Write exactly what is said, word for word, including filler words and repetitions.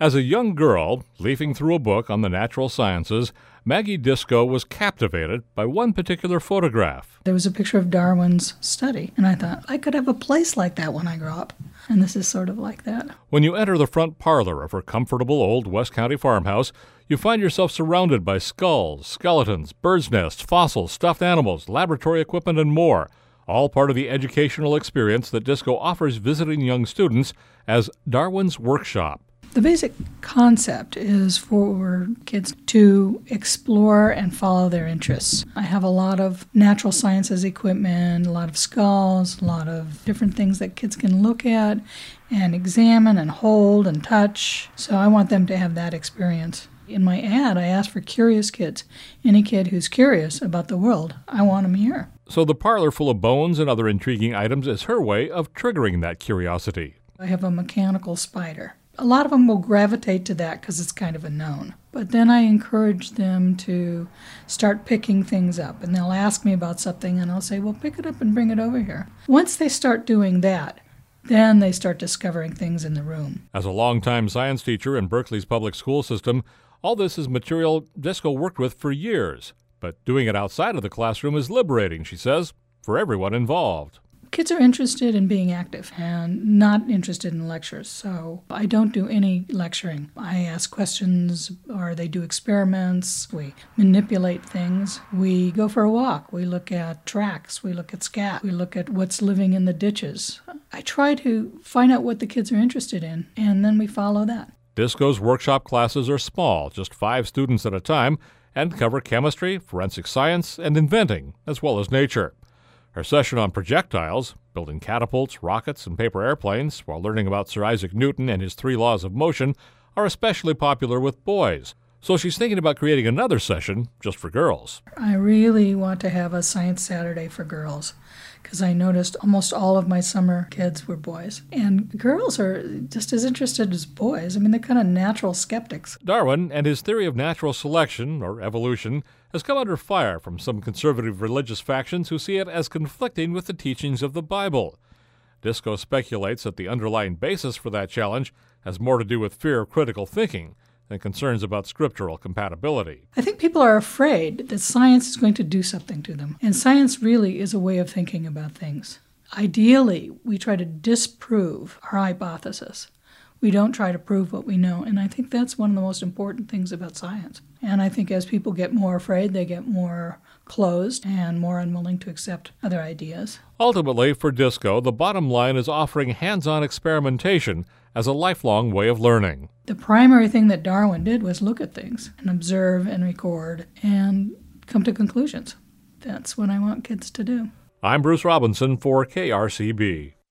As a young girl, leafing through a book on the natural sciences, Maggie Disco was captivated by one particular photograph. There was a picture of Darwin's study, and I thought, I could have a place like that when I grow up. And this is sort of like that. When you enter the front parlor of her comfortable old West County farmhouse, you find yourself surrounded by skulls, skeletons, birds' nests, fossils, stuffed animals, laboratory equipment, and more, all part of the educational experience that Disco offers visiting young students as Darwin's Workshop. The basic concept is for kids to explore and follow their interests. I have a lot of natural sciences equipment, a lot of skulls, a lot of different things that kids can look at and examine and hold and touch. So I want them to have that experience. In my ad, I asked for curious kids. Any kid who's curious about the world, I want them here. So the parlor full of bones and other intriguing items is her way of triggering that curiosity. I have a mechanical spider. A lot of them will gravitate to that because it's kind of a known. But then I encourage them to start picking things up. And they'll ask me about something, and I'll say, well, pick it up and bring it over here. Once they start doing that, then they start discovering things in the room. As a longtime science teacher in Berkeley's public school system, all this is material Disco worked with for years. But doing it outside of the classroom is liberating, she says, for everyone involved. Kids are interested in being active and not interested in lectures, so I don't do any lecturing. I ask questions, or they do experiments. We manipulate things. We go for a walk. We look at tracks. We look at scat. We look at what's living in the ditches. I try to find out what the kids are interested in, and then we follow that. Disco's workshop classes are small, just five students at a time, and cover chemistry, forensic science, and inventing, as well as nature. Her session on projectiles, building catapults, rockets, and paper airplanes, while learning about Sir Isaac Newton and his three laws of motion, are especially popular with boys. So she's thinking about creating another session just for girls. I really want to have a Science Saturday for girls, because I noticed almost all of my summer kids were boys. And girls are just as interested as boys. I mean, they're kind of natural skeptics. Darwin and his theory of natural selection, or evolution, has come under fire from some conservative religious factions who see it as conflicting with the teachings of the Bible. Disco speculates that the underlying basis for that challenge has more to do with fear of critical thinking than concerns about scriptural compatibility. I think people are afraid that science is going to do something to them. And science really is a way of thinking about things. Ideally, we try to disprove our hypothesis. We don't try to prove what we know. And I think that's one of the most important things about science. And I think as people get more afraid, they get more closed and more unwilling to accept other ideas. Ultimately, for Disco, the bottom line is offering hands-on experimentation as a lifelong way of learning. The primary thing that Darwin did was look at things and observe and record and come to conclusions. That's what I want kids to do. I'm Bruce Robinson for K R C B.